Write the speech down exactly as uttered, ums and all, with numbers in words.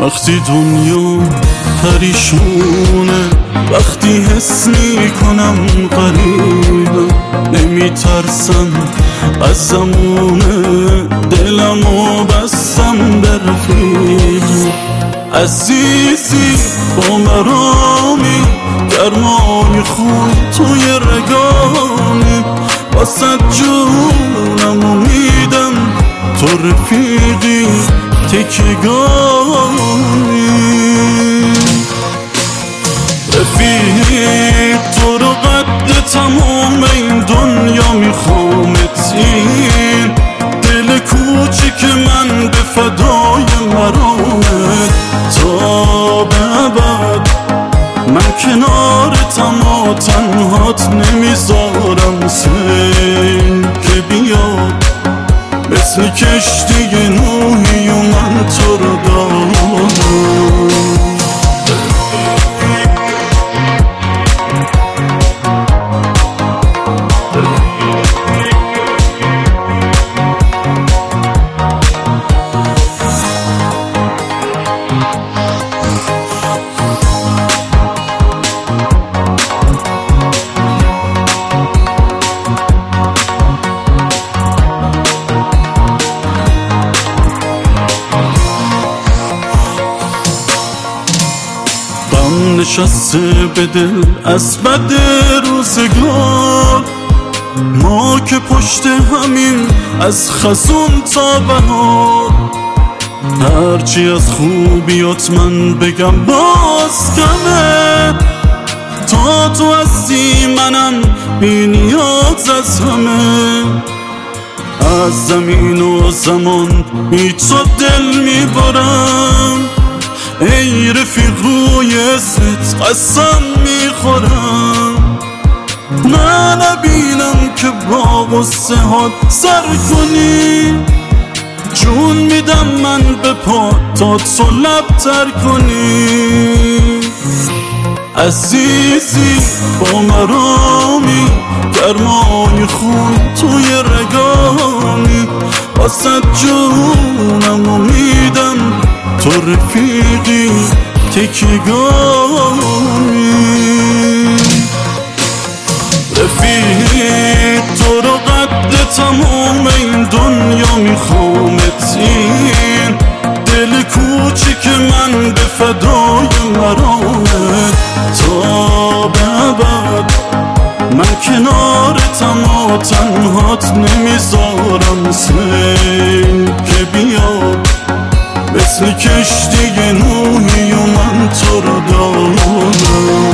وقتی دنیا پریشونه، وقتی حس میکنم غریبم، نمیترسم از زمونه، دلمو بستم به رفیقم. عزیزی با مرامی، گرمای خون توی رگانی، واسه جونمو میدم، تو رفیقی تکیگانی. رفیق تو رو قد تمام این دنیا میخوامت، این دل کوچیک من به فدای مرامت، تا به ابد من کنارتم و تنهات نمیذارم. سیل که بیاد مثل کشتی نوحی و من تو رو دارم. نشسته به دل از بد روزگار، ما که پشت همین از خزون تا بهار. هرچی از خوبیات من بگم باز کمه، تا تو هستی منم بی نیاز از همه. از زمین و زمان بی تو دل میبرم، ای رفیق روی اسمت قسم میخورم. نه نبینم که با غصه هات سر کنی، جون میدم من به پا تا تو لب تر کنی. عزیزی با مرامی، گرمای خون توی رگانی، واسه جونمو میدم، تو رفیقی تکیگانی. رفیق تو رو قد تمام این دنیا میخوامت، این دل کوچیک من به فدای مرامت، تا به ابد من کنارتم و تنهات نمیذارم. سیل که بیاد مثل کشتی نوحی و من تو رو دارم.